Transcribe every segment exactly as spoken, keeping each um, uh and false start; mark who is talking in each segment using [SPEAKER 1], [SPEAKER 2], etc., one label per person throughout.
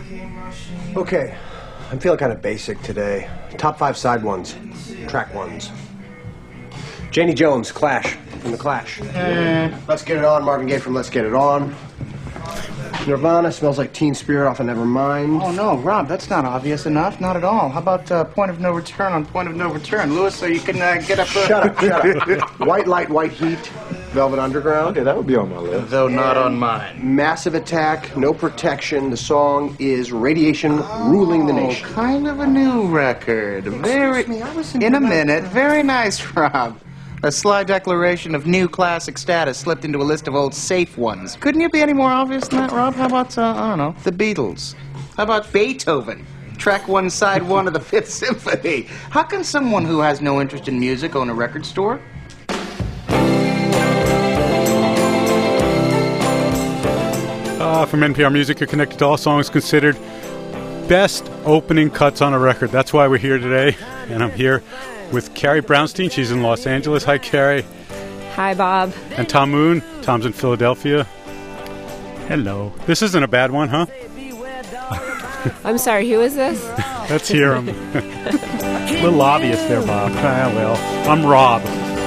[SPEAKER 1] Okay, I'm feeling kind of basic today. Top five side ones, track ones. Janie Jones, Clash, from The Clash.
[SPEAKER 2] Mm.
[SPEAKER 1] Let's Get It On, Marvin Gaye from Let's Get It On. Nirvana, Smells Like Teen Spirit off of Nevermind.
[SPEAKER 2] Oh, no, Rob, that's not obvious enough. Not at all. How about uh, Point of No Return on Point of No Return? Louis, so you can uh, get up... Uh...
[SPEAKER 1] Shut up, shut up. White Light, White Heat, Velvet Underground.
[SPEAKER 3] Okay, that would be on my list.
[SPEAKER 2] Though not on mine.
[SPEAKER 1] Massive Attack, No Protection. The song is Radiation Ruling the Nation.
[SPEAKER 2] Oh, kind of a new record. Very...
[SPEAKER 1] Excuse me, I listened
[SPEAKER 2] In
[SPEAKER 1] to
[SPEAKER 2] a
[SPEAKER 1] that-
[SPEAKER 2] minute. Very nice, Rob. A sly declaration of new classic status slipped into a list of old safe ones. Couldn't you be any more obvious than that, Rob? How about, uh, I don't know, the Beatles? How about Beethoven? Track one, side one of the Fifth Symphony. How can someone who has no interest in music own a record store?
[SPEAKER 4] Uh, from N P R Music, you're connected to all songs considered best opening cuts on a record. That's why we're here today, and I'm here with Carrie Brownstein. She's in Los Angeles. Hi, Carrie.
[SPEAKER 5] Hi, Bob.
[SPEAKER 4] And Tom Moon. Tom's in Philadelphia. Hello. This isn't a bad one, huh?
[SPEAKER 5] I'm sorry, who is this?
[SPEAKER 4] Let's hear him. A little obvious there, Bob. Ah, well, I'm Rob.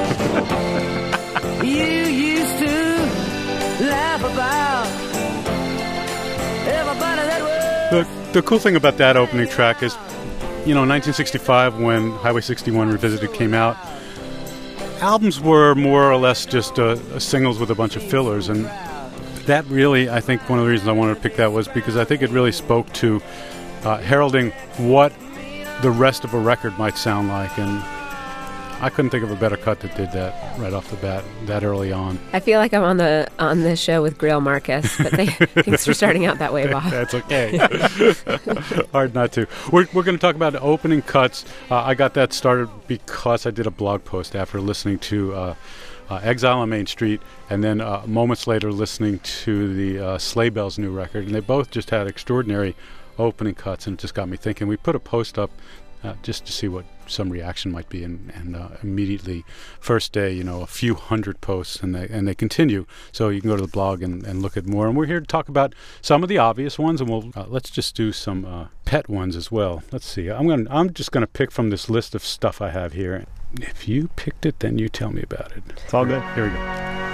[SPEAKER 6] You used to laugh about everybody that was.
[SPEAKER 4] The, the cool thing about that opening track is, you know, in nineteen sixty-five, when Highway sixty-one Revisited came out, albums were more or less just uh, singles with a bunch of fillers, and that really, I think, one of the reasons I wanted to pick that was because I think it really spoke to uh, heralding what the rest of a record might sound like, and I couldn't think of a better cut that did that right off the bat, that early on.
[SPEAKER 5] I feel like I'm on the on the show with Grail Marcus, but they, thanks for starting out that way, Bob.
[SPEAKER 4] That's okay. Hard not to. We're, we're going to talk about opening cuts. Uh, I got that started because I did a blog post after listening to uh, uh, Exile on Main Street, and then uh, moments later listening to the uh, Sleigh Bells new record, and they both just had extraordinary opening cuts, and it just got me thinking. We put a post up uh, just to see what some reaction might be, and, and uh, immediately first day, you know, a few hundred posts, and they and they continue, so you can go to the blog and, and look at more, and we're here to talk about some of the obvious ones, and we'll uh, let's just do some uh, pet ones as well. Let's see, I'm gonna I'm just gonna pick from this list of stuff I have here. If you picked it, then you tell me about it. It's all good. Here we go.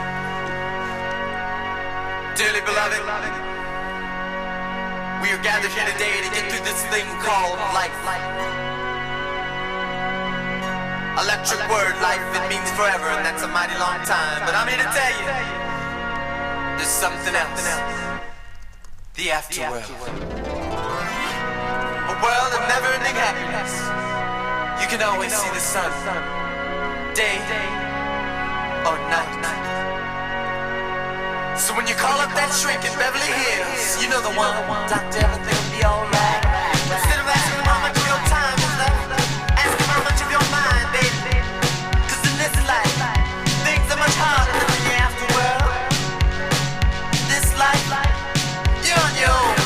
[SPEAKER 7] Dearly beloved, we are gathered here today to get through this thing called life. Electric word, life, it means forever, and that's a mighty long time. But I'm here to tell you, there's something else. The afterworld. A world of never-ending happiness. You can always see the sun, day or night. So when you call up that shrink in Beverly Hills, you know the one, Doctor, everything will be alright. Instead of asking how much of your time is left, ask him how much of your mind, baby. Cause in this life, things are much harder than in the afterworld. This life, you're on your own.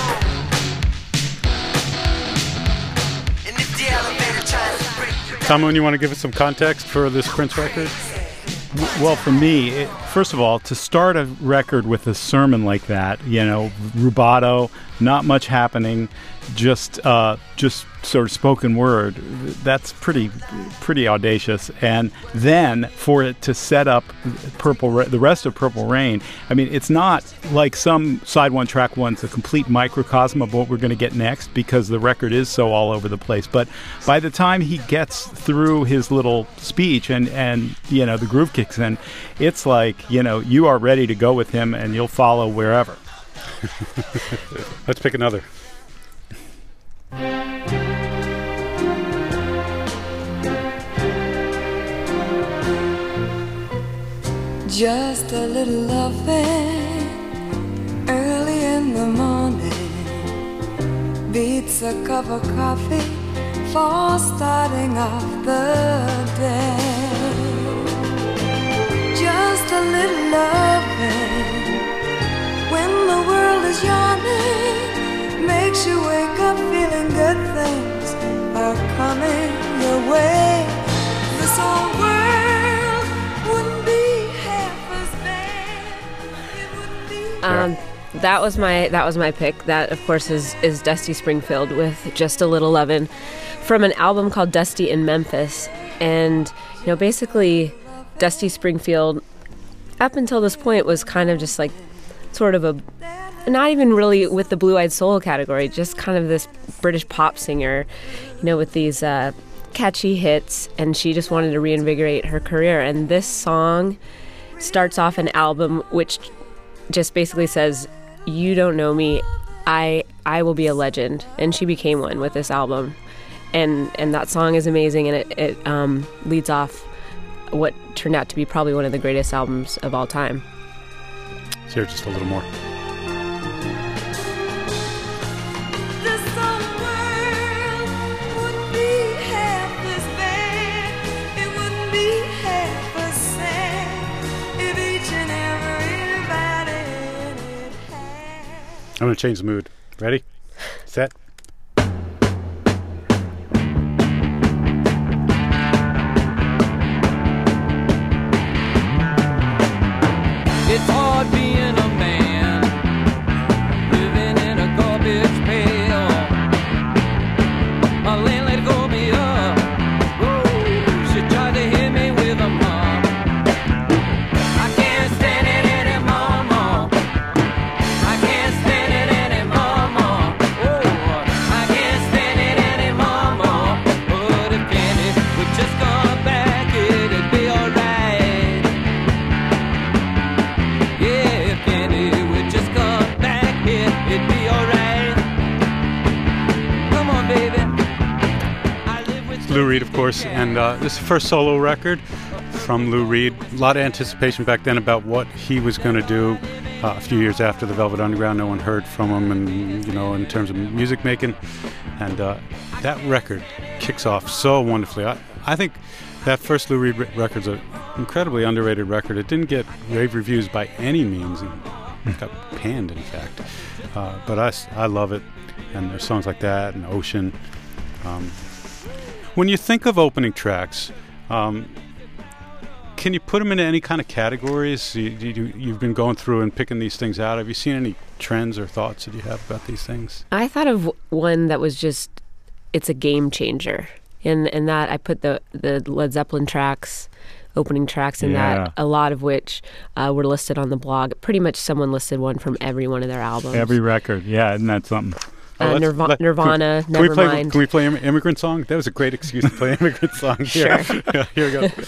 [SPEAKER 7] And if the elevator tries to break you down.
[SPEAKER 4] Tom Moon, you want to give us some context for this Prince record?
[SPEAKER 8] Well, for me, it, first of all, to start a record with a sermon like that, you know, rubato, not much happening, just uh, just sort of spoken word, that's pretty pretty audacious. And then for it to set up Purple, Ra- the rest of Purple Rain, I mean, it's not like some side one, track one's a complete microcosm of what we're going to get next, because the record is so all over the place. But by the time he gets through his little speech and, and you know, the groove kicks in, it's like, you know, you are ready to go with him and you'll follow wherever.
[SPEAKER 4] Let's pick another.
[SPEAKER 6] Just a little loving early in the morning beats a cup of coffee for starting off the day. Just a little loving when the world is yawning makes you wake up feeling good things are coming your way. This whole world wouldn't be half as bad. It wouldn't be
[SPEAKER 5] Um, that was my that was my pick. That, of course, is is Dusty Springfield with Just a Little Lovin', from an album called Dusty in Memphis. And you know, basically, Dusty Springfield, up until this point, was kind of just like sort of a, not even really with the blue-eyed soul category, just kind of this British pop singer, you know, with these uh, catchy hits, and she just wanted to reinvigorate her career. And this song starts off an album which just basically says, you don't know me, I I will be a legend. And she became one with this album. And and that song is amazing, and it, it um, leads off what turned out to be probably one of the greatest albums of all time.
[SPEAKER 4] Let's hear just a little more.
[SPEAKER 6] This whole world wouldn't be half as bad. It wouldn't be half as sad if each and everybody had.
[SPEAKER 4] I'm going to change the mood. Ready? Set.
[SPEAKER 3] It's hard being a man, living in a garbage pail. My landlady called me up. Ooh, she tried to hit me with a mop. I can't stand it anymore, Mom. I can't stand it anymore, Mom. Oh, I can't stand it anymore, Mom. But if Candy would just come back, it'd be alright. Yeah, if Candy would just come back here, it'd be alright. Come on, baby. I live with
[SPEAKER 4] Lou Reed, of course, and uh, this is the first solo record from Lou Reed. A lot of anticipation back then about what he was going to do. Uh, a few years after the Velvet Underground, no one heard from him, and you know, in terms of music making, and uh, that record kicks off so wonderfully. I, I think that first Lou Reed re- record's an incredibly underrated record. It didn't get rave reviews by any means, and it got panned, in fact. Uh, but I, s- I love it, and there's songs like that and Ocean. Um, when you think of opening tracks, um, can you put them into any kind of categories? You, you, you've been going through and picking these things out. Have you seen any trends or thoughts that you have about these things?
[SPEAKER 5] I thought of one that was just, it's a game changer. And and that I put the, the Led Zeppelin tracks, opening tracks in
[SPEAKER 8] Yeah.
[SPEAKER 5] that, a lot of which uh, were listed on the blog. Pretty much someone listed one from every one of their albums.
[SPEAKER 8] Every record. Yeah, isn't that something?
[SPEAKER 5] Uh,
[SPEAKER 4] let's-
[SPEAKER 5] Nirva-
[SPEAKER 4] let-
[SPEAKER 5] Nirvana,
[SPEAKER 4] can, can we play,
[SPEAKER 5] Nevermind.
[SPEAKER 4] Can we play Im- Immigrant Song? That was a great excuse to play Immigrant Song. Here,
[SPEAKER 5] Sure.
[SPEAKER 4] Yeah, here we go.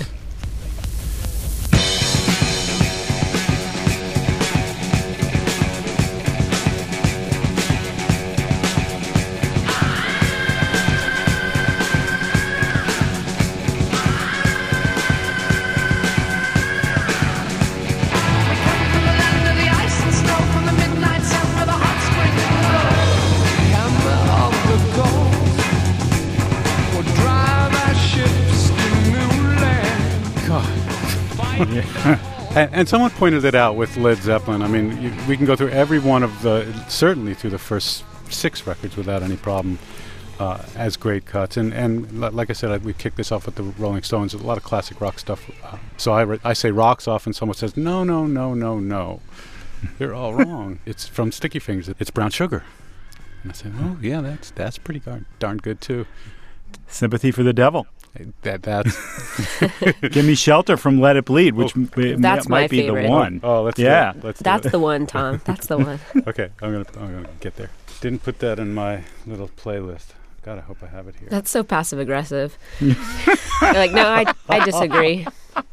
[SPEAKER 4] And, and someone pointed it out with Led Zeppelin. I mean, you, we can go through every one of the, certainly through the first six records without any problem, uh, as great cuts. And, and li- like I said, I, we kicked this off with the Rolling Stones, a lot of classic rock stuff. Uh, so I, re- I say rocks off, and someone says, no, no, no, no, no. You're all wrong. It's from Sticky Fingers. It's Brown Sugar. And I said, oh, yeah, that's that's pretty darn, darn good, too.
[SPEAKER 8] Sympathy for the Devil.
[SPEAKER 4] That That's...
[SPEAKER 8] Give Me Shelter from Let It Bleed, which m- m-
[SPEAKER 5] That's
[SPEAKER 8] might
[SPEAKER 5] my
[SPEAKER 8] be
[SPEAKER 5] favorite.
[SPEAKER 8] the one.
[SPEAKER 4] Oh, let's
[SPEAKER 8] Yeah.
[SPEAKER 4] do it. Let's do
[SPEAKER 5] That's
[SPEAKER 4] it.
[SPEAKER 5] the one, Tom. That's the one.
[SPEAKER 4] Okay, I'm gonna I'm gonna get there. Didn't put that in my little playlist. God, I hope I have it here.
[SPEAKER 5] That's so passive aggressive. Like, no, I I disagree.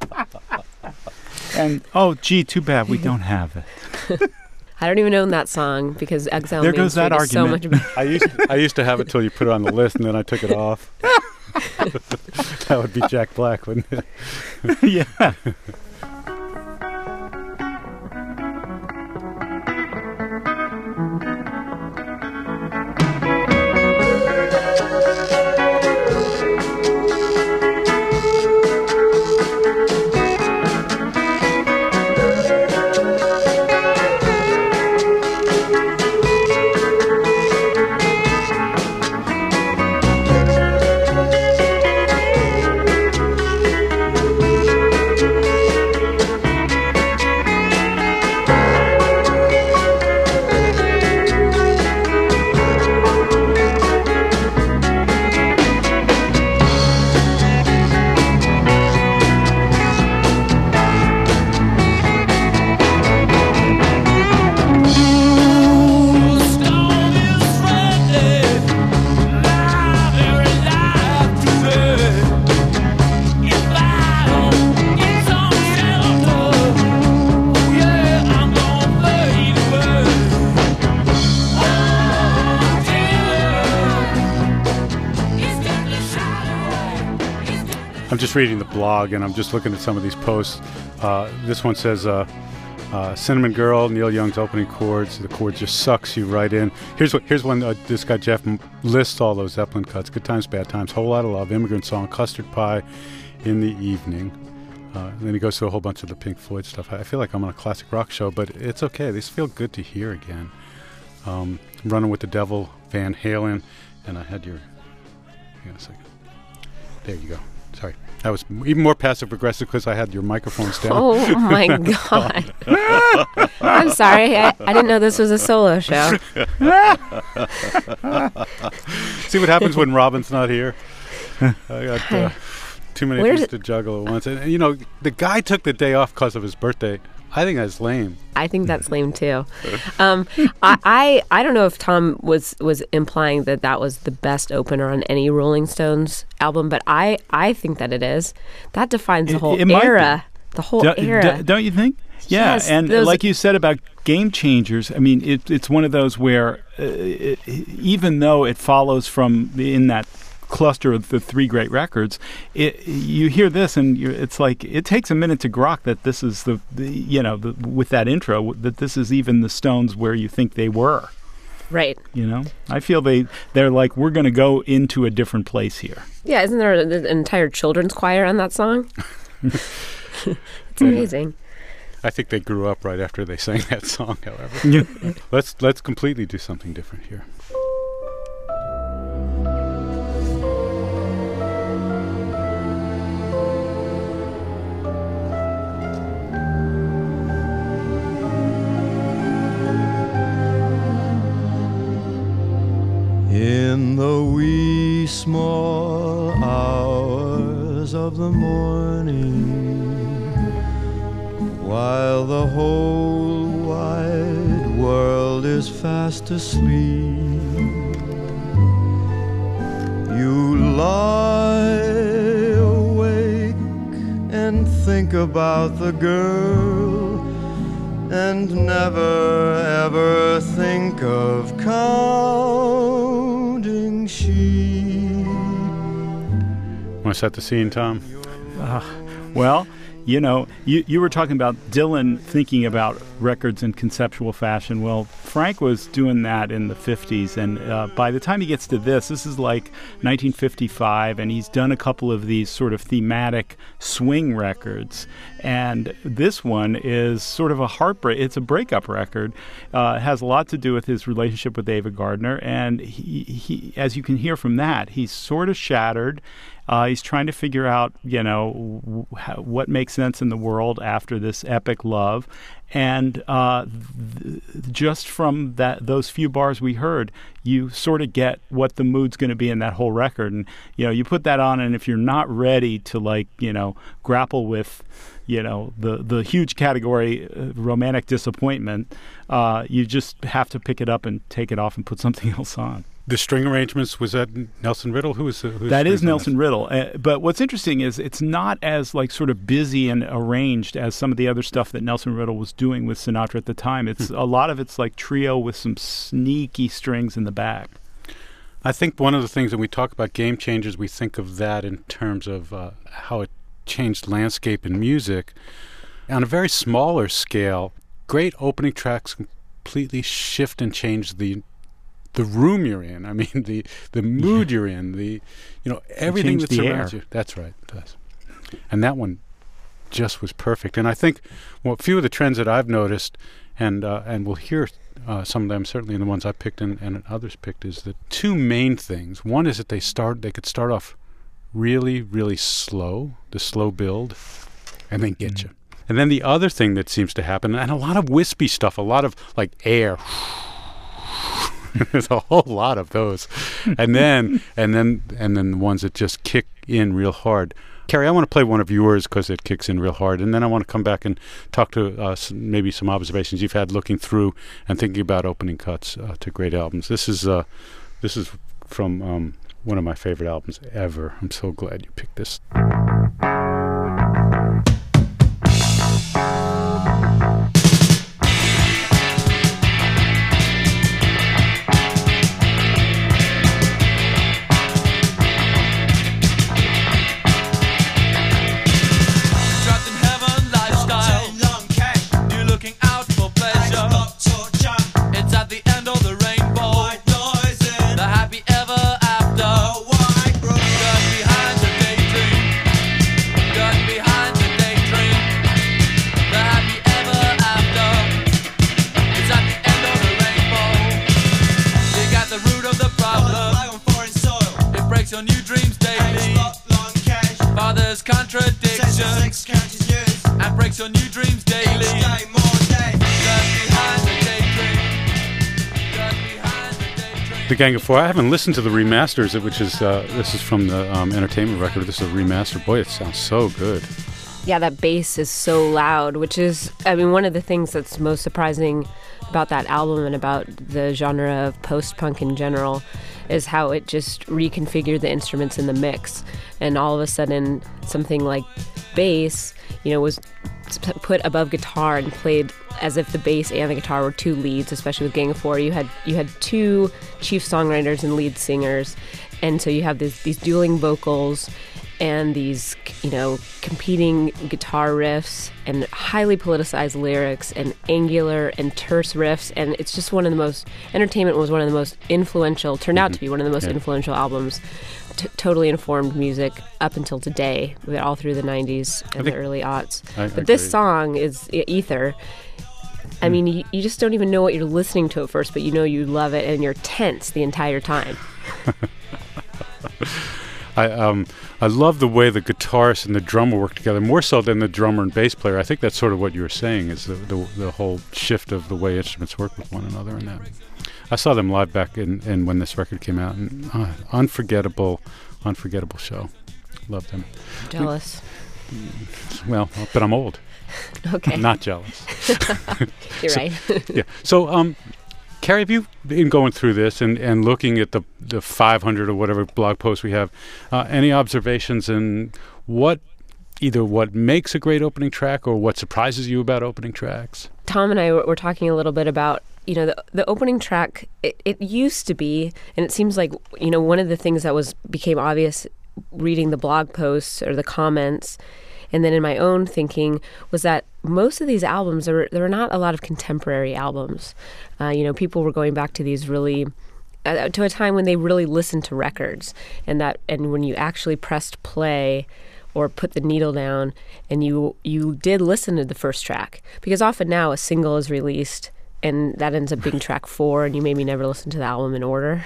[SPEAKER 8] And oh, gee, too bad we don't have it.
[SPEAKER 5] I don't even own that song because Exile
[SPEAKER 8] There
[SPEAKER 5] Main
[SPEAKER 8] goes that
[SPEAKER 5] Street is so much
[SPEAKER 8] argument.
[SPEAKER 5] better.
[SPEAKER 4] I used to, I used to have it till you put it on the list, and then I took it off. That would be Jack Black, wouldn't it?
[SPEAKER 8] Yeah.
[SPEAKER 4] I'm just reading the blog, and I'm just looking at some of these posts. Uh, this one says, uh, uh, Cinnamon Girl, Neil Young's opening chords. The chord just sucks you right in. Here's what. Here's one. Uh, this guy Jeff m- lists all those Zeppelin cuts. Good Times, Bad Times, Whole Lotta Love, Immigrant Song, Custard Pie, In the Evening. Uh, then he goes through a whole bunch of the Pink Floyd stuff. I feel like I'm on a classic rock show, but it's okay. These feel good to hear again. Um, Running with the Devil, Van Halen, and I had your... Hang on a second. There you go. Sorry. That was even more passive-aggressive because I had your microphones down.
[SPEAKER 5] Oh, my God. I'm sorry. I, I didn't know this was a solo show.
[SPEAKER 4] See what happens when Robin's not here? I got uh, too many
[SPEAKER 5] Where's
[SPEAKER 4] things to juggle at once. And, you know, the guy took the day off because of his birthday. I think that's lame.
[SPEAKER 5] I think that's lame too. Um, I, I I don't know if Tom was was implying that that was the best opener on any Rolling Stones album, but I, I think that it is. That defines the
[SPEAKER 8] It-
[SPEAKER 5] whole
[SPEAKER 8] it might
[SPEAKER 5] era. The whole
[SPEAKER 8] Do-
[SPEAKER 5] era.
[SPEAKER 8] d- don't you think? Yeah,
[SPEAKER 5] Yes,
[SPEAKER 8] and
[SPEAKER 5] those-
[SPEAKER 8] like you said about Game Changers, I mean, it, it's one of those where uh, it, even though it follows from the, in that cluster of the three great records, it, you hear this and you're, it's like it takes a minute to grok that this is the, the you know the, with that intro that this is even the Stones where you think they were.
[SPEAKER 5] Right.
[SPEAKER 8] You know, I feel they they're like we're going to go into a different place here.
[SPEAKER 5] Yeah, isn't there an entire children's choir on that song? It's amazing.
[SPEAKER 4] I think they grew up right after they sang that song, however. let's let's completely do something different here.
[SPEAKER 9] In the wee small hours of the morning, while the whole wide world is fast asleep, you lie awake and think about the girl, and never ever think of counting sheep.
[SPEAKER 4] Want to set the scene, Tom?
[SPEAKER 8] Uh, well, you know, you, you were talking about Dylan thinking about records in conceptual fashion. Well, Frank was doing that in the fifties, and uh, by the time he gets to this, this is like nineteen fifty-five, and he's done a couple of these sort of thematic swing records. And this one is sort of a heartbreak. It's a breakup record. Uh, it has a lot to do with his relationship with Ava Gardner, and he, he, as you can hear from that, he's sort of shattered. Uh, he's trying to figure out, you know, w- how, what makes sense in the world after this epic love. And uh, th- just from that, those few bars we heard, you sort of get what the mood's going to be in that whole record. And, you know, you put that on, and if you're not ready to, like, you know, grapple with, you know, the, the huge category uh, romantic disappointment, uh, you just have to pick it up and take it off and put something else on.
[SPEAKER 4] The string arrangements, was that Nelson Riddle? Who was the, who's
[SPEAKER 8] That is
[SPEAKER 4] on
[SPEAKER 8] Nelson
[SPEAKER 4] this?
[SPEAKER 8] Riddle. Uh, but what's interesting is it's not as like sort of busy and arranged as some of the other stuff that Nelson Riddle was doing with Sinatra at the time. It's a lot of it's like trio with some sneaky strings in the back.
[SPEAKER 4] I think one of the things that we talk about Game Changers, we think of that in terms of uh, how it changed landscape in music. On a very smaller scale, great opening tracks completely shift and change the the room you're in. I mean, the the mood yeah. you're in, the you know everything that surrounds you. That's right, it does. And that one just was perfect. And I think well, a few of the trends that I've noticed, and uh, and we'll hear uh, some of them certainly in the ones I picked and, and others picked, is the two main things. One is that they start they could start off really really slow, the slow build, and then get mm-hmm. you. And then the other thing that seems to happen, and a lot of wispy stuff, a lot of like air. There's a whole lot of those, and then and then and then the ones that just kick in real hard. Carrie, I want to play one of yours because it kicks in real hard, and then I want to come back and talk to uh, some, maybe some observations you've had looking through and thinking about opening cuts uh, to great albums. This is uh, this is from um, one of my favorite albums ever. I'm so glad you picked this.
[SPEAKER 3] breaks your new dreams daily. Father's contradictions and breaks your new dreams daily. Duck behind the daydream. Duck behind the daydream.
[SPEAKER 4] The Gang of Four. I haven't listened to the remasters, which is uh, this is from the um, Entertainment record. This is a remaster. Boy, it sounds so good.
[SPEAKER 5] Yeah, that bass is so loud, which is, I mean, one of the things that's most surprising about that album and about the genre of post-punk in general is how it just reconfigured the instruments in the mix. And all of a sudden, something like bass, you know, was put above guitar and played as if the bass and the guitar were two leads, especially with Gang of Four. You had you had two chief songwriters and lead singers, and so you have this, these dueling vocals and these, you know, competing guitar riffs and highly politicized lyrics and angular and terse riffs, and it's just one of the most, Entertainment was one of the most influential, turned out to be one of the most
[SPEAKER 4] Yeah.
[SPEAKER 5] influential albums, t- totally informed music up until today, all through the nineties and the
[SPEAKER 4] think-
[SPEAKER 5] early aughts.
[SPEAKER 4] I- I
[SPEAKER 5] but this
[SPEAKER 4] agree.
[SPEAKER 5] song is E- Ether. I mean, you, you just don't even know what you're listening to at first, but you know you love it, and you're tense the entire time.
[SPEAKER 4] I um I love the way the guitarist and the drummer work together, more so than the drummer and bass player. I think that's sort of what you were saying, is the the, the whole shift of the way instruments work with one another. And that I saw them live back in, in when this record came out, and uh, unforgettable, unforgettable show. Love them.
[SPEAKER 5] Jealous.
[SPEAKER 4] Well, but I'm old.
[SPEAKER 5] Okay.
[SPEAKER 4] I'm not jealous.
[SPEAKER 5] You're
[SPEAKER 4] So-
[SPEAKER 5] right.
[SPEAKER 4] Yeah. So, um, Carrie, have you been going through this and, and looking at the the five hundred or whatever blog posts we have? Uh, any observations in what, either what makes a great opening track or what surprises you about opening tracks?
[SPEAKER 5] Tom and I were, were talking a little bit about, you know, the, the opening track, it, it used to be, and it seems like, you know, one of the things that was became obvious reading the blog posts or the comments, and then in my own thinking, was that most of these albums, there were, there were not a lot of contemporary albums. Uh, you know, people were going back to these really, uh, to a time when they really listened to records, and that, and when you actually pressed play or put the needle down and you you did listen to the first track, because often now a single is released and that ends up being track four, and you maybe never listen to the album in order.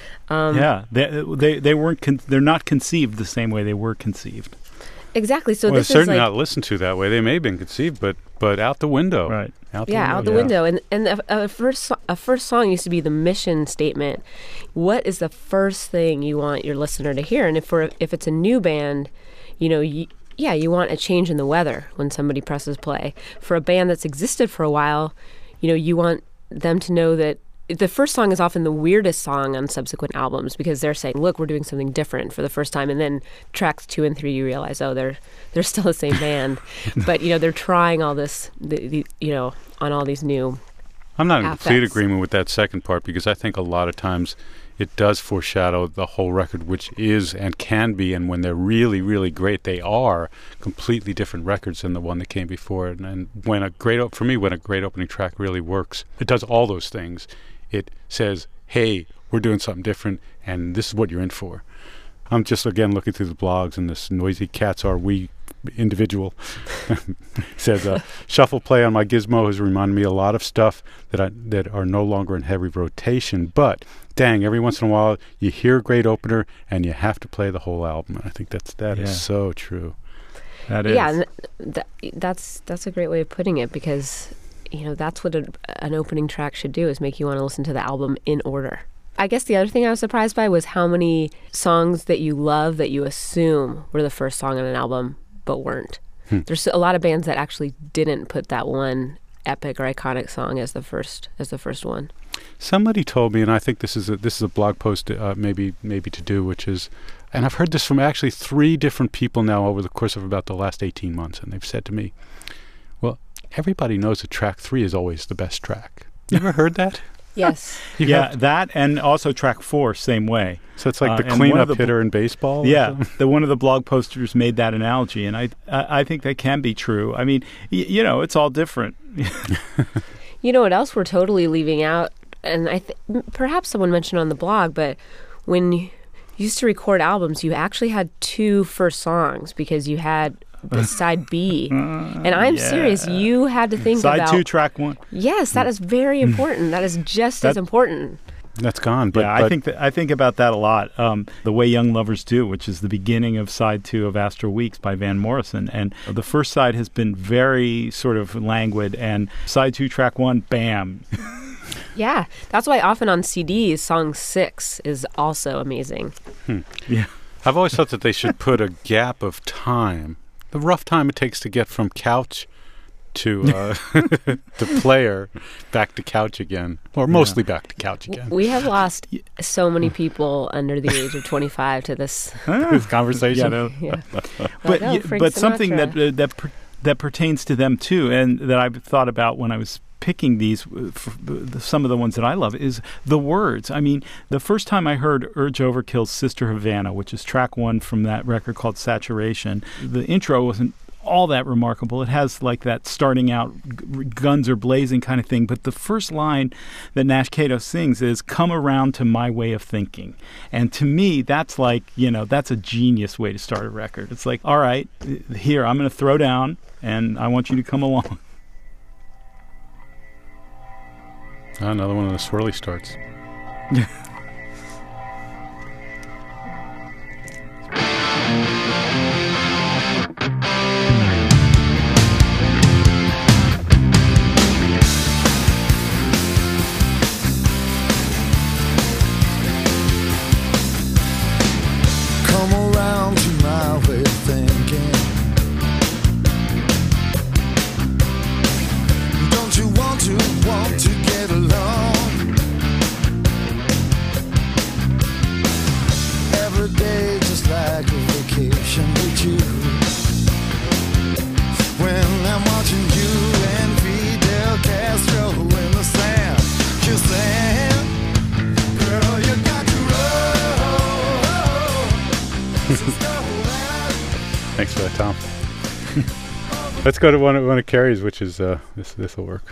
[SPEAKER 5] Um,
[SPEAKER 8] yeah, they they they weren't con- they're not conceived the same way they were conceived.
[SPEAKER 5] Exactly. So
[SPEAKER 4] well,
[SPEAKER 5] this
[SPEAKER 4] certainly
[SPEAKER 5] is like,
[SPEAKER 4] not listened to that way. They may have been conceived, but but out the window.
[SPEAKER 8] Right.
[SPEAKER 4] Out the
[SPEAKER 5] yeah,
[SPEAKER 4] window.
[SPEAKER 5] out the
[SPEAKER 8] yeah.
[SPEAKER 5] window. And and a, a first so- a first song used to be the mission statement. What is the first thing you want your listener to hear? And if for if it's a new band, you know, you, yeah, you want a change in the weather when somebody presses play. For a band that's existed for a while, you know, you want them to know that the first song is often the weirdest song on subsequent albums, because they're saying, look, we're doing something different for the first time. And then tracks two and three, you realize, oh, they're they're still the same band. But, you know, they're trying all this, the, the, you know, on all these new
[SPEAKER 4] I'm not in complete
[SPEAKER 5] affects.
[SPEAKER 4] agreement with that second part, because I think a lot of times it does foreshadow the whole record, which is and can be, and when they're really, really great, they are completely different records than the one that came before it. And, and when a great, op- for me, when a great opening track really works, it does all those things. It says, hey, we're doing something different, and this is what you're in for. I'm just, again, looking through the blogs, and this Noisy Cats Are We individual says, uh, shuffle play on my Gizmo has reminded me a lot of stuff that I, that are no longer in heavy rotation, but dang, every once in a while you hear a great opener and you have to play the whole album. And I think that's that
[SPEAKER 8] Yeah.
[SPEAKER 4] is so true.
[SPEAKER 8] That is.
[SPEAKER 5] Yeah, and th- that's that's a great way of putting it, because, you know, that's what a, an opening track should do, is make you want to listen to the album in order. I guess the other thing I was surprised by was how many songs that you love that you assume were the first song on an album but weren't.
[SPEAKER 4] Hmm.
[SPEAKER 5] There's a lot of bands that actually didn't put that one epic or iconic song as the first as the first one.
[SPEAKER 4] Somebody told me, and I think this is a, this is a blog post uh, maybe maybe to do, which is, and I've heard this from actually three different people now over the course of about the last eighteen months, and they've said to me, well, everybody knows that track three is always the best track. You ever heard that?
[SPEAKER 5] Yes.
[SPEAKER 4] You
[SPEAKER 8] yeah,
[SPEAKER 4] have-
[SPEAKER 8] that and also track four, same way.
[SPEAKER 4] so it's like
[SPEAKER 8] Uh,
[SPEAKER 4] the
[SPEAKER 8] and one of
[SPEAKER 4] cleanup
[SPEAKER 8] the bl-
[SPEAKER 4] hitter in baseball? or
[SPEAKER 8] Yeah,
[SPEAKER 4] something?
[SPEAKER 8] the one of the blog posters made that analogy, and I I, I think that can be true. I mean, y- you know, it's all different.
[SPEAKER 5] You know what else we're totally leaving out? And I th- m- perhaps someone mentioned on the blog, but when you used to record albums, you actually had two first songs, because you had the side B. And I'm
[SPEAKER 8] yeah.
[SPEAKER 5] serious, you had to think
[SPEAKER 8] Side
[SPEAKER 5] about...
[SPEAKER 8] two, track one.
[SPEAKER 5] Yes, that is very important. That is just as
[SPEAKER 8] That-
[SPEAKER 5] important.
[SPEAKER 4] That's gone. But,
[SPEAKER 8] yeah, I
[SPEAKER 4] but
[SPEAKER 8] think that, I think about that a lot. Um, The Way Young Lovers Do, which is the beginning of side two of Astral Weeks by Van Morrison, and the first side has been very sort of languid, and side two, track one, bam.
[SPEAKER 5] Yeah, that's why often on C Ds, song six is also amazing.
[SPEAKER 4] Hmm.
[SPEAKER 8] Yeah,
[SPEAKER 4] I've always thought that they should put a gap of time, the rough time it takes to get from couch to uh, the player back to couch again, or mostly
[SPEAKER 8] Yeah.
[SPEAKER 4] back to couch again.
[SPEAKER 5] We have lost so many people under the age of twenty-five to this.
[SPEAKER 4] This conversation.
[SPEAKER 8] Yeah, no.
[SPEAKER 5] Yeah.
[SPEAKER 8] but
[SPEAKER 5] Like, oh,
[SPEAKER 8] y-
[SPEAKER 5] Frank
[SPEAKER 8] but something
[SPEAKER 5] Sinatra.
[SPEAKER 8] that uh, that per- that pertains to them too, and that I've thought about when I was picking these, uh, f- the, some of the ones that I love, is the words. I mean, the first time I heard Urge Overkill's Sister Havana, which is track one from that record called Saturation, the intro wasn't all that remarkable. It has like that starting out g- guns are blazing kind of thing, but the first line that Nash Cato sings is "Come around to my way of thinking," and to me that's like, you know, that's a genius way to start a record. It's like, all right, here I'm going to throw down and I want you to come along.
[SPEAKER 4] Oh, another one of the swirly starts.
[SPEAKER 9] Come around to my way of thinking. Don't you want to, want to get along? Every day just like a vacation with you. When I'm watching you and Fidel Castro in the sand, kissing. Girl, you got to roll.
[SPEAKER 4] Thanks for that, Tom. Let's go to one of, one of Carrie's, which is uh, this. This will work.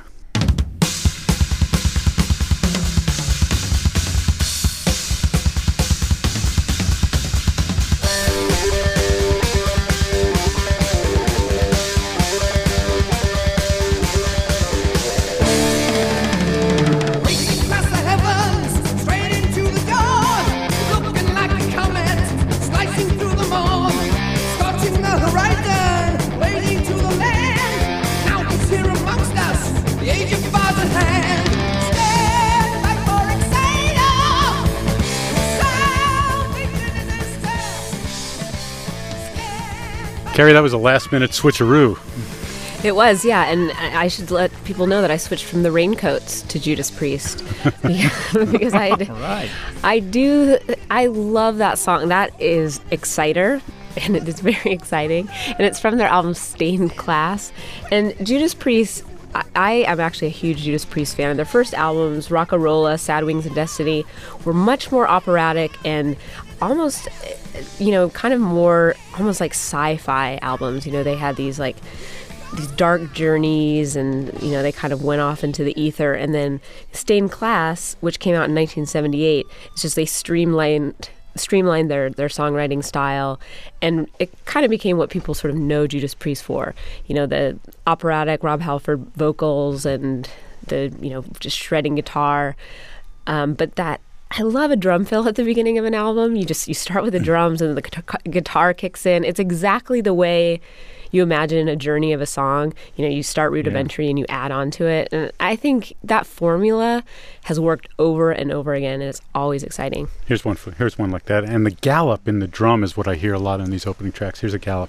[SPEAKER 7] Racing past the heavens, straight into the dawn, looking like a comet, slicing through the moon, scorching the horizon, waiting to the land. Now he's here amongst us, the age of fire's at hand. Stand by for Exciter, sound bigger in the distance. Stand by
[SPEAKER 4] Carrie, that was a last-minute switcheroo.
[SPEAKER 5] It was, yeah, and I I should let people know that I switched from the Raincoats to Judas Priest because I,
[SPEAKER 8] Right.
[SPEAKER 5] I do, I love that song. That is Exciter, and it is very exciting, and it's from their album Stained Class. And Judas Priest, I, I am actually a huge Judas Priest fan. Their first albums, Rock-A-Rolla, Sad Wings and Destiny, were much more operatic and almost, you know, kind of more, almost like sci-fi albums. You know, they had these like these dark journeys, and you know they kind of went off into the ether. And then Stained Class, which came out in nineteen seventy-eight, it's just they streamlined streamlined their their songwriting style, and it kind of became what people sort of know Judas Priest for. You know, the operatic Rob Halford vocals and the, you know, just shredding guitar. Um, but that I love a drum fill at the beginning of an album. You just you start with the drums and the guitar, guitar kicks in. It's exactly the way you imagine a journey of a song. You know, you start rudimentary and you add on to it. And I think that formula has worked over and over again, and it's always exciting.
[SPEAKER 4] Here's one. For, here's one like that. And the gallop in the drum is what I hear a lot on these opening tracks. Here's a gallop.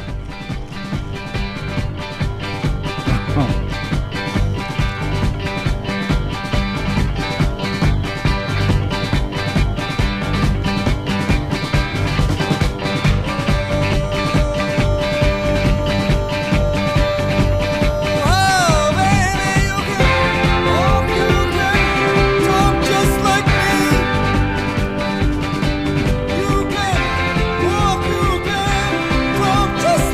[SPEAKER 9] Oh, baby, you can walk, you can talk just like me. You can walk, you can talk just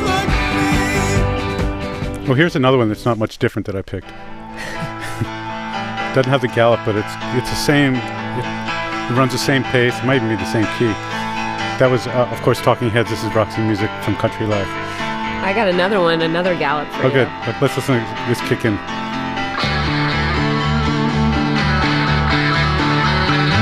[SPEAKER 9] like me.
[SPEAKER 4] Well, here's another one that's not much different that I picked. Doesn't have the gallop, but it's it's the same. It, it runs the same pace. It might even be the same key. That was, uh, of course, Talking Heads. This is Roxy Music from Country Life.
[SPEAKER 5] I got another one, another gallop for
[SPEAKER 4] Oh,
[SPEAKER 5] you.
[SPEAKER 4] good. Let- Let's listen to this kick in.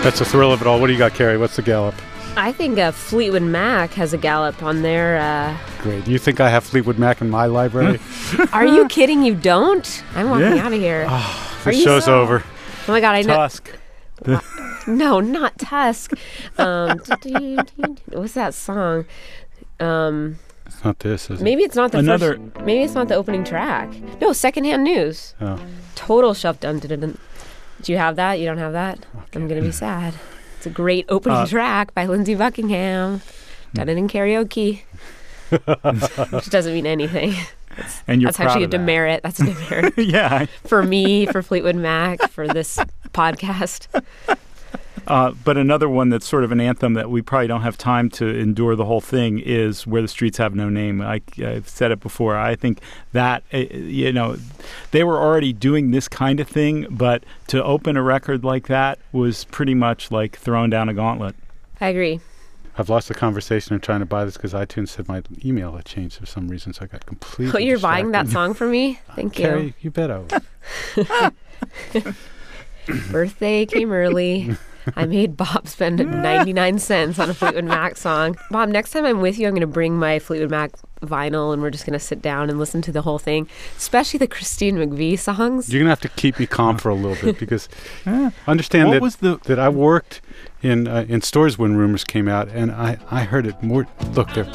[SPEAKER 4] That's the thrill of it all. What do you got, Carrie? What's the gallop?
[SPEAKER 5] I think uh, Fleetwood Mac has a gallop on their. Uh...
[SPEAKER 4] Great. You think I have Fleetwood Mac in my library?
[SPEAKER 5] Are you kidding? You don't? I'm walking
[SPEAKER 8] Yeah.
[SPEAKER 5] out of here.
[SPEAKER 4] Oh,
[SPEAKER 5] Are
[SPEAKER 4] the
[SPEAKER 5] you
[SPEAKER 4] show's
[SPEAKER 5] so-
[SPEAKER 4] over.
[SPEAKER 5] Oh my god, I know.
[SPEAKER 8] Tusk.
[SPEAKER 5] No, not Tusk. Um, what's that song? Um,
[SPEAKER 4] It's not this, is it?
[SPEAKER 5] maybe it's not the
[SPEAKER 8] Another-
[SPEAKER 5] first. Maybe it's not the opening track. No, Secondhand News.
[SPEAKER 4] Oh.
[SPEAKER 5] Total shelf done. dun-dun-dun. Do you have that? You don't have that? I'm gonna be sad. It's a great opening
[SPEAKER 8] Uh,
[SPEAKER 5] track by Lindsey Buckingham. Done it in karaoke. Which doesn't mean anything.
[SPEAKER 8] And you're
[SPEAKER 5] That's
[SPEAKER 8] proud
[SPEAKER 5] actually a
[SPEAKER 8] of that.
[SPEAKER 5] demerit. That's a demerit
[SPEAKER 8] Yeah.
[SPEAKER 5] for me, for Fleetwood Mac, for this podcast.
[SPEAKER 8] Uh, but another one that's sort of an anthem that we probably don't have time to endure the whole thing is Where the Streets Have No Name. I, I've said it before. I think that, uh, you know, they were already doing this kind of thing, but to open a record like that was pretty much like throwing down a gauntlet.
[SPEAKER 5] I agree.
[SPEAKER 4] I've lost the conversation of trying to buy this because iTunes said my email had changed for some reason, so I got completely
[SPEAKER 5] Oh, you're buying that
[SPEAKER 4] distracted.
[SPEAKER 5] song for me? Thank you.
[SPEAKER 4] Carrie, you bet I will.
[SPEAKER 5] Birthday came early. I made Bob spend ninety-nine cents on a Fleetwood Mac song. Bob, next time I'm with you, I'm going to bring my Fleetwood Mac vinyl and we're just going to sit down and listen to the whole thing, especially the Christine McVie songs.
[SPEAKER 4] You're going to have to keep me calm for a little bit because understand
[SPEAKER 8] What
[SPEAKER 4] that,
[SPEAKER 8] was the-
[SPEAKER 4] that I worked in uh, in stores when Rumors came out, and I, I heard it more. Look, there.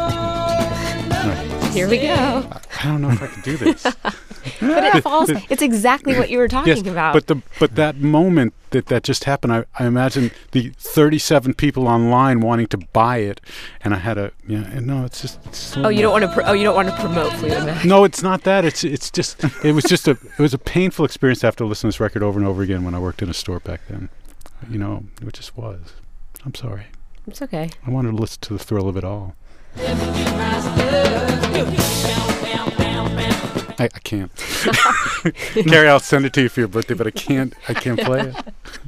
[SPEAKER 5] Here we go.
[SPEAKER 4] I don't know if I can do this.
[SPEAKER 5] But it falls. It's exactly what you were talking
[SPEAKER 4] yes,
[SPEAKER 5] about.
[SPEAKER 4] but the but that moment that that just happened, I, I imagine the thirty-seven people online wanting to buy it, and I had a yeah. No, it's just. It's so
[SPEAKER 5] oh, you don't want to. Pro- oh, you don't want to promote Fleetwood Mac.
[SPEAKER 4] No, it's not that. It's it's just it was just a it was a painful experience to have to listen to this record over and over again when I worked in a store back then. You know, it just was. I'm sorry.
[SPEAKER 5] It's okay.
[SPEAKER 4] I wanted to listen to the thrill of it all. I, I can't. Carrie, I'll send it to you for your birthday, but I can't. I can't play it.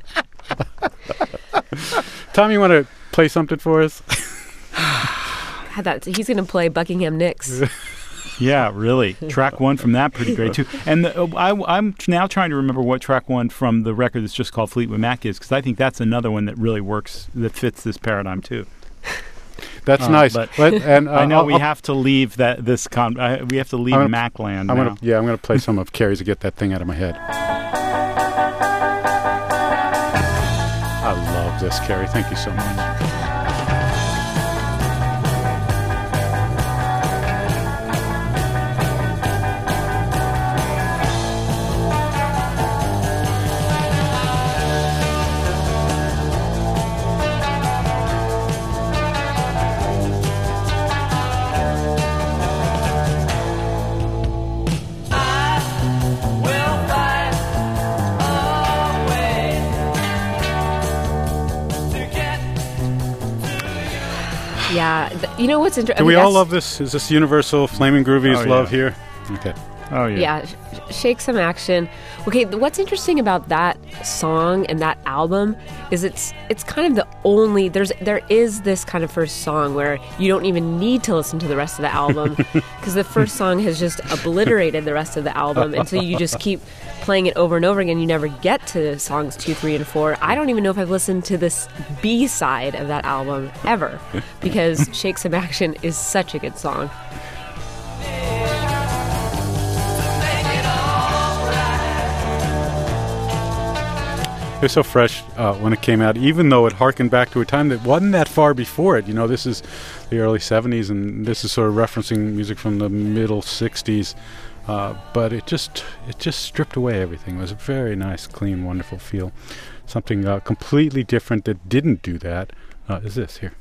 [SPEAKER 4] Tom, you want to play something for us?
[SPEAKER 5] Had that. He's going to play Buckingham Nicks.
[SPEAKER 8] Yeah, really. Track one from that, pretty great too. And the, uh, I, I'm now trying to remember what track one from the record that's just called Fleetwood Mac is, because I think that's another one that really works, that fits this paradigm too.
[SPEAKER 4] That's
[SPEAKER 8] Uh,
[SPEAKER 4] nice.
[SPEAKER 8] but
[SPEAKER 4] But, and uh,
[SPEAKER 8] I know
[SPEAKER 4] I'll-
[SPEAKER 8] we
[SPEAKER 4] I'll-
[SPEAKER 8] have to leave that this con. Uh, we have to leave
[SPEAKER 4] I'm gonna-
[SPEAKER 8] Macland
[SPEAKER 4] I'm
[SPEAKER 8] now.
[SPEAKER 4] gonna, yeah, I'm going to play some of Carrie's to get that thing out of my head. I love this, Carrie. Thank you so much.
[SPEAKER 5] Yeah. Th- you know what's interesting?
[SPEAKER 4] Do we all love this? Is this universal Flaming Groovies
[SPEAKER 8] Oh, yeah.
[SPEAKER 4] love here? Okay.
[SPEAKER 8] Oh yeah.
[SPEAKER 5] Yeah, sh- shake some action. Okay, th- what's interesting about that song and that album is it's it's kind of the only there's there is this kind of first song where you don't even need to listen to the rest of the album because the first song has just obliterated the rest of the album, and so you just keep playing it over and over again. You never get to songs two, three, and four. I don't even know if I've listened to this B side of that album ever because Shake Some Action is such a good song.
[SPEAKER 4] It was so fresh uh, when it came out, even though it harkened back to a time that wasn't that far before it. You know, this is the early seventies, and this is sort of referencing music from the middle sixties. Uh, but it just it just stripped away everything. It was a very nice, clean, wonderful feel. Something uh, completely different that didn't do that uh, is this here.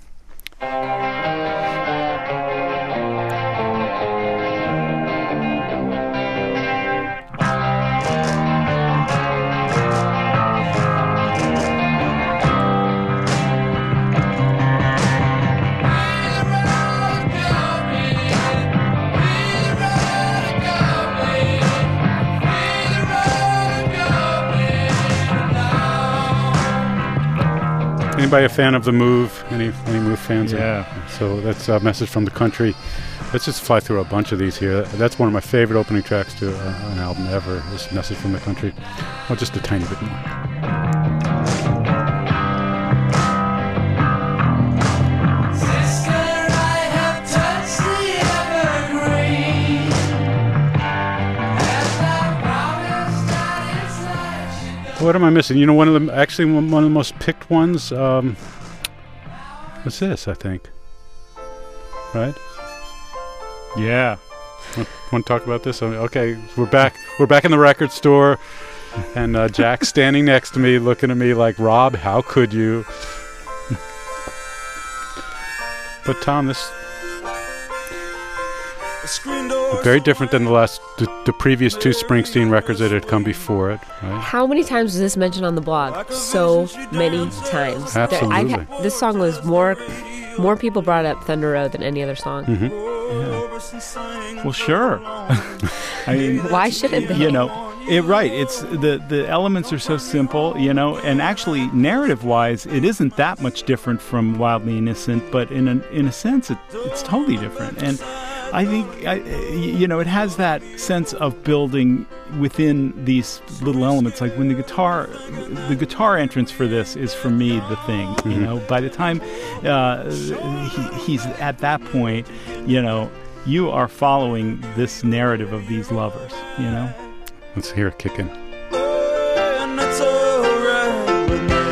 [SPEAKER 4] Anybody a fan of The Move? Any any Move fans?
[SPEAKER 8] Yeah.
[SPEAKER 4] So that's a message from the country. Let's just fly through a bunch of these here. That's one of my favorite opening tracks to uh, an album ever, this Message from the Country. Well, just a tiny bit more. what am I missing? You know, one of the actually one one of the most picked ones um, was this, I think. Right?
[SPEAKER 8] Yeah.
[SPEAKER 4] Want to talk about this? Okay, we're back. We're back in the record store, and uh, Jack's standing next to me, looking at me like, "Rob, how could you?" But Tom, this very different than the last, the, the previous two Springsteen records that had come before it. Right?
[SPEAKER 5] How many times was this mentioned on the blog? So many times. There-
[SPEAKER 4] Absolutely.
[SPEAKER 5] I ha- this song was more, more people brought up Thunder Road than any other song.
[SPEAKER 4] Mm-hmm.
[SPEAKER 8] Well, sure. I mean,
[SPEAKER 5] Why shouldn't they?
[SPEAKER 8] you know, it, right. It's the the elements are so simple, you know, and actually, narrative-wise, it isn't that much different from Wildly Innocent, but in a in a sense, it, it's totally different. And I think, I, you know, it has that sense of building within these little elements. Like when the guitar, the guitar entrance for this is for me the thing.
[SPEAKER 4] Mm-hmm.
[SPEAKER 8] You know, by the time uh, he, he's at that point, you know, you are following this narrative of these lovers. You know.
[SPEAKER 4] Let's hear it kick in.
[SPEAKER 9] And that's alright with me.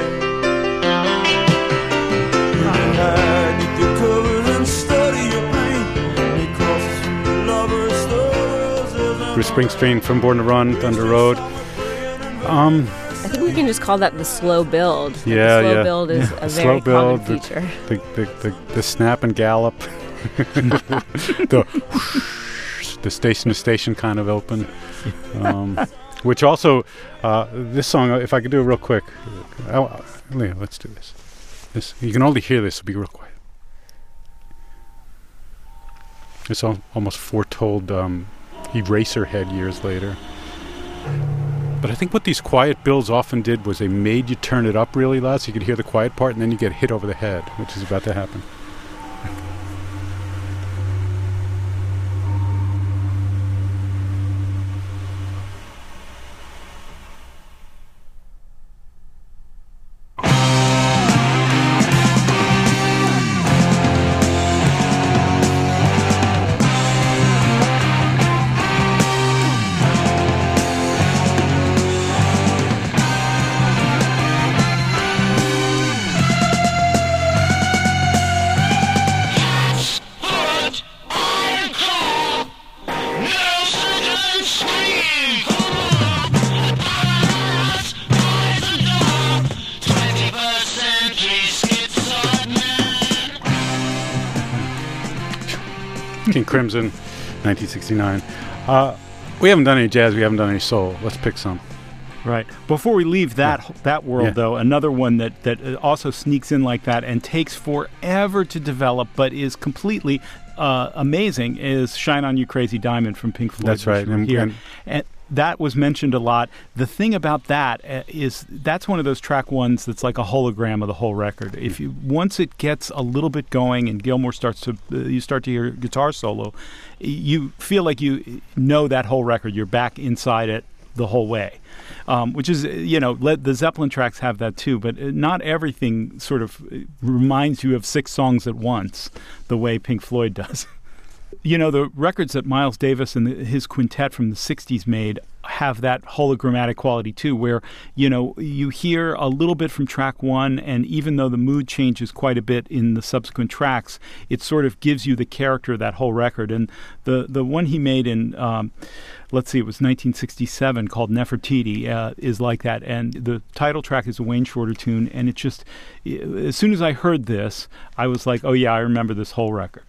[SPEAKER 9] You can hide with your covers and study your pain, because lovers' stories
[SPEAKER 4] Bruce Springsteen from Born to Run, Thunder Road. Um,
[SPEAKER 5] I think we can just call that the slow build. Like,
[SPEAKER 4] yeah,
[SPEAKER 5] the slow
[SPEAKER 4] yeah.
[SPEAKER 5] build is
[SPEAKER 4] yeah.
[SPEAKER 5] a
[SPEAKER 4] Slow
[SPEAKER 5] very
[SPEAKER 4] build,
[SPEAKER 5] common feature.
[SPEAKER 4] The, the, the, the, the snap and gallop. the whoosh, the station to station kind of open. Um, which also, uh, this song, if I could do it real quick. Uh, Leo, let's do this. This you can only hear this, so be real quiet. It's al- almost foretold um, Eraserhead years later. But I think what these quiet builds often did was they made you turn it up really loud so you could hear the quiet part, and then you get hit over the head, which is about to happen. King Crimson, nineteen sixty-nine. Uh, we haven't done any jazz. We haven't done any soul. Let's pick some.
[SPEAKER 8] Right. Before we leave that
[SPEAKER 4] Yeah.
[SPEAKER 8] that world,
[SPEAKER 4] Yeah.
[SPEAKER 8] though, another one that, that uh, also sneaks in like that and takes forever to develop, but is completely uh, amazing, is "Shine On You Crazy Diamond" from Pink Floyd.
[SPEAKER 4] That's right.
[SPEAKER 8] which we're
[SPEAKER 4] And-
[SPEAKER 8] here.
[SPEAKER 4] and-
[SPEAKER 8] And that was mentioned a lot. The thing about that uh, is that's one of those track ones that's like a hologram of the whole record. If you once it gets a little bit going and Gilmour starts to uh, you start to hear guitar solo, you feel like you know that whole record. You're back inside it the whole way. Um, which is, uh, you know, let, the Zeppelin tracks have that too, but uh, not everything sort of uh, reminds you of six songs at once the way Pink Floyd does. You know, the records that Miles Davis and the, his quintet from the sixties made have that hologrammatic quality too, where, you know, you hear a little bit from track one, and even though the mood changes quite a bit in the subsequent tracks, it sort of gives you the character of that whole record. And the, the one he made in, um, let's see, it was nineteen sixty-seven, called Nefertiti, uh, is like that. And the title track is a Wayne Shorter tune, and it just, as soon as I heard this, I was like, oh yeah, I remember this whole record.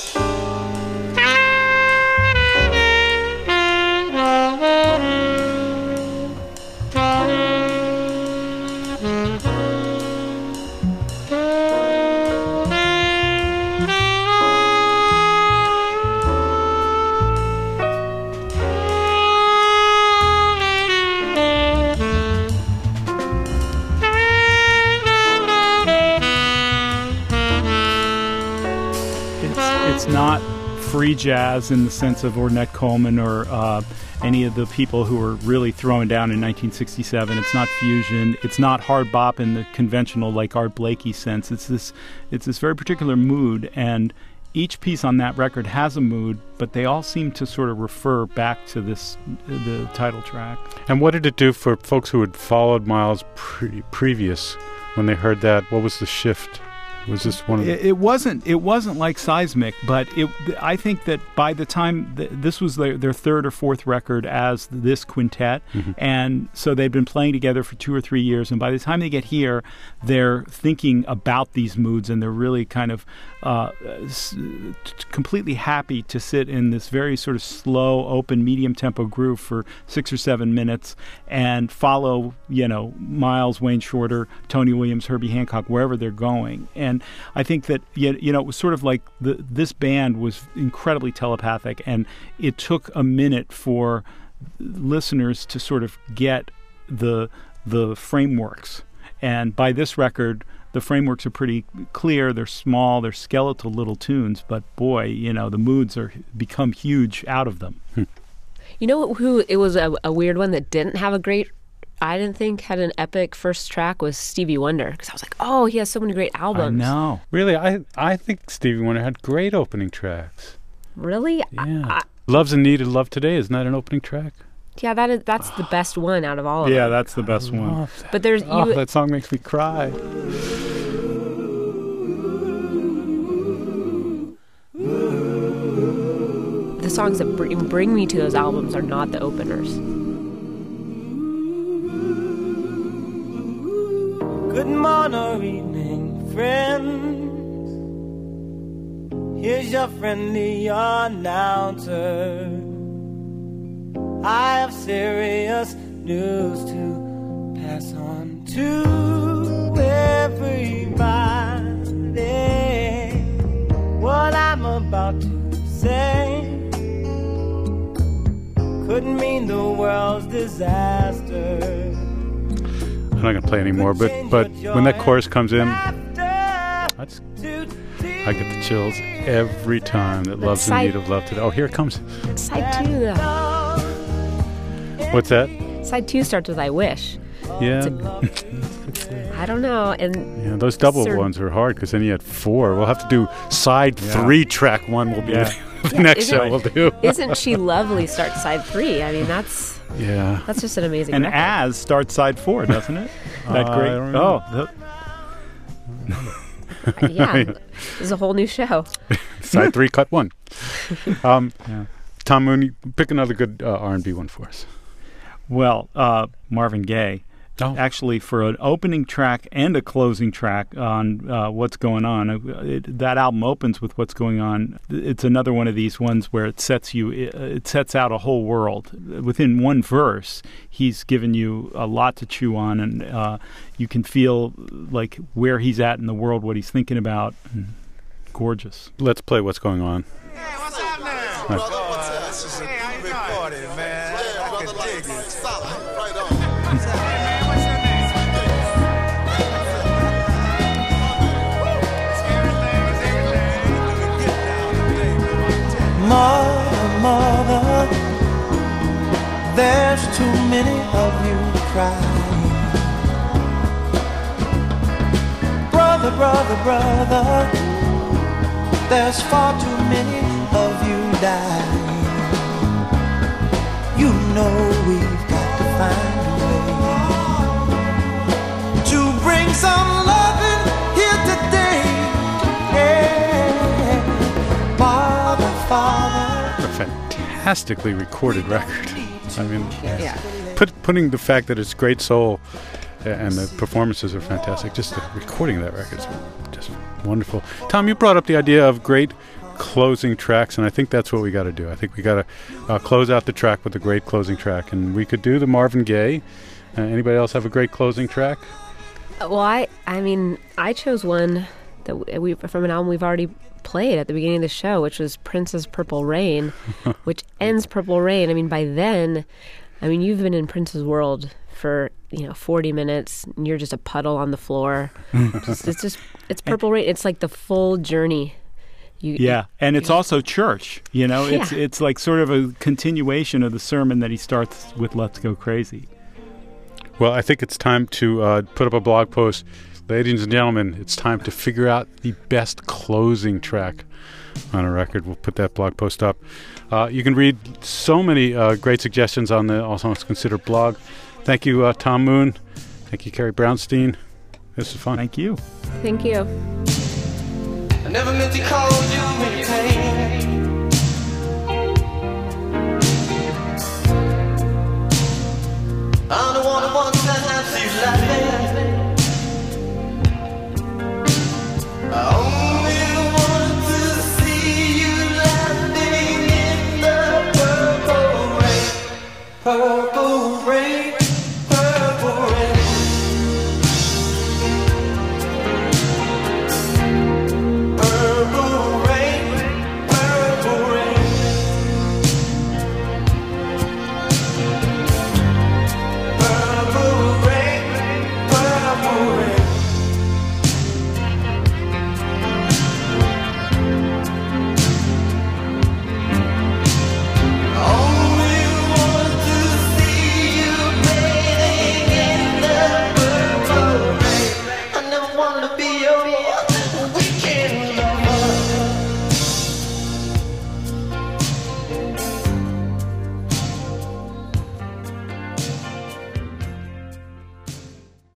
[SPEAKER 8] It's not free jazz in the sense of Ornette Coleman or uh, any of the people who were really throwing down in nineteen sixty-seven. It's not fusion. It's not hard bop in the conventional, like Art Blakey sense. It's this, it's this very particular mood, and each piece on that record has a mood, but they all seem to sort of refer back to this, the title track.
[SPEAKER 4] And what did it do for folks who had followed Miles pre- previous when they heard that? What was the shift? Was this one of the...
[SPEAKER 8] It, it wasn't. It wasn't like Seismic, but it. I think that by the time th- this was their, their third or fourth record as this quintet,
[SPEAKER 4] Mhm.
[SPEAKER 8] and so they'd been playing together for two or three years. And by the time they get here, they're thinking about these moods, and they're really kind of uh, s- t- completely happy to sit in this very sort of slow, open, medium tempo groove for six or seven minutes and follow, you know, Miles, Wayne Shorter, Tony Williams, Herbie Hancock, wherever they're going. And And I think that, you you know, it was sort of like the, this band was incredibly telepathic, and it took a minute for listeners to sort of get the the frameworks. And by this record, the frameworks are pretty clear. They're small, they're skeletal little tunes, but boy, you know, the moods are become huge out of them.
[SPEAKER 5] You know who, it was a, a weird one that didn't have a great, I didn't think had an epic first track, was Stevie Wonder, because I was like, oh, he has so many great albums.
[SPEAKER 8] I know.
[SPEAKER 4] Really, I I think Stevie Wonder had great opening tracks.
[SPEAKER 5] Really?
[SPEAKER 4] Yeah.
[SPEAKER 5] I, I,
[SPEAKER 4] Love's in Need of Love Today, isn't that an opening track?
[SPEAKER 5] yeah, that is that's the best one out of all of
[SPEAKER 8] Yeah,
[SPEAKER 5] them.
[SPEAKER 8] that's the best one.
[SPEAKER 4] Love that.
[SPEAKER 5] But there's
[SPEAKER 4] Oh,
[SPEAKER 5] you,
[SPEAKER 4] that song makes me cry.
[SPEAKER 5] the songs that bring, bring me to those albums are not the openers.
[SPEAKER 10] Good morning or evening, friends. Here's your friendly announcer. I have serious news to pass on to everybody. What I'm about to say could mean the world's disaster.
[SPEAKER 4] I'm not going to play anymore, but but when that chorus comes in, that's, I get the chills every time that Love's in Need of Love Today. Oh, here it comes.
[SPEAKER 5] Side two, though.
[SPEAKER 4] What's that?
[SPEAKER 5] Side two starts with I Wish.
[SPEAKER 4] Yeah.
[SPEAKER 5] I don't know. And
[SPEAKER 4] Yeah, those double
[SPEAKER 5] Sir-
[SPEAKER 4] ones are hard because then you had four. We'll have to do side three, track one. Will be
[SPEAKER 8] Yeah.
[SPEAKER 4] the
[SPEAKER 5] Yeah,
[SPEAKER 4] next
[SPEAKER 5] isn't-
[SPEAKER 4] show we'll do.
[SPEAKER 5] Isn't She Lovely start side three? I mean, that's
[SPEAKER 4] Yeah.
[SPEAKER 5] that's just an amazing
[SPEAKER 8] And
[SPEAKER 5] record.
[SPEAKER 8] As starts side four, doesn't it? That
[SPEAKER 4] Uh,
[SPEAKER 8] great.
[SPEAKER 4] I don't know.
[SPEAKER 8] Oh, the,
[SPEAKER 5] Yeah, this is a whole new show.
[SPEAKER 4] Side three, cut one. Um,
[SPEAKER 8] Yeah.
[SPEAKER 4] Tom Mooney, pick another good uh, R and B one for us.
[SPEAKER 8] well, uh, Marvin Gaye.
[SPEAKER 4] Oh.
[SPEAKER 8] Actually, for an opening track and a closing track on uh, What's Going On, uh, it, that album opens with What's Going On. It's another one of these ones where it sets you, it, it sets out a whole world. Within one verse, he's given you a lot to chew on, and uh, you can feel like where he's at in the world, what he's thinking about. And gorgeous.
[SPEAKER 4] Let's play What's Going On.
[SPEAKER 9] Hey, what's up now? Brother, this is a hey, how you doing? Party, man. Yeah, I can dig it. Solid. Right on. Hey, man, what's your name?
[SPEAKER 10] Mother, mother, there's too many of you crying. Brother, brother, brother, there's far too many of you dying. You know we've got to find a way to bring some loving here today. Yeah. Father, Father.
[SPEAKER 4] A fantastically recorded record. I mean,
[SPEAKER 5] Yeah.
[SPEAKER 4] put, putting the fact that it's great soul and the performances are fantastic, just the recording of that record is just wonderful. Tom, you brought up the idea of great closing tracks, and I think that's what we got to do. I think we got to uh, close out the track with a great closing track, and we could do the Marvin Gaye. Uh, anybody else have a great closing track?
[SPEAKER 5] Well, I I mean, I chose one that w- we from an album we've already played at the beginning of the show, which was Prince's Purple Rain, which ends Purple Rain. I mean, by then, I mean, you've been in Prince's world for, you know, forty minutes, and you're just a puddle on the floor. just, it's just, it's Purple Rain. It's like the full journey. You,
[SPEAKER 8] Yeah, and it's also church. You know, it's
[SPEAKER 5] Yeah.
[SPEAKER 8] it's like sort of a continuation of the sermon that he starts with "Let's Go Crazy."
[SPEAKER 4] Well, I think it's time to uh, put up a blog post. Ladies and gentlemen, it's time to figure out the best closing track on a record. We'll put that blog post up. Uh, you can read so many uh, great suggestions on the All Songs Considered blog. Thank you, uh, Tom Moon. Thank you, Carrie Brownstein. This was fun.
[SPEAKER 8] Thank you.
[SPEAKER 5] Thank you.
[SPEAKER 10] I never meant to call you